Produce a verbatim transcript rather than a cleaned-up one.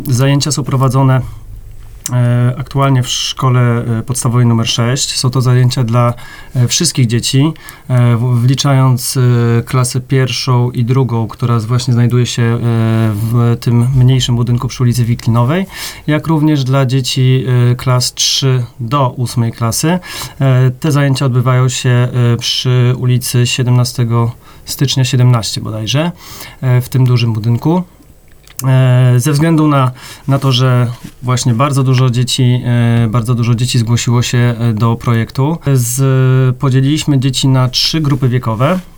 Zajęcia są prowadzone aktualnie w szkole podstawowej numer sześć. Są to zajęcia dla wszystkich dzieci, wliczając klasę pierwszą i drugą, która właśnie znajduje się w tym mniejszym budynku przy ulicy Wiklinowej, jak również dla dzieci klas trzy do ósmej klasy. Te zajęcia odbywają się przy ulicy siedemnastego stycznia siedemnaście bodajże, w tym dużym budynku. Ze względu na, na to, że właśnie bardzo dużo dzieci, bardzo dużo dzieci zgłosiło się do projektu, z, podzieliliśmy dzieci na trzy grupy wiekowe.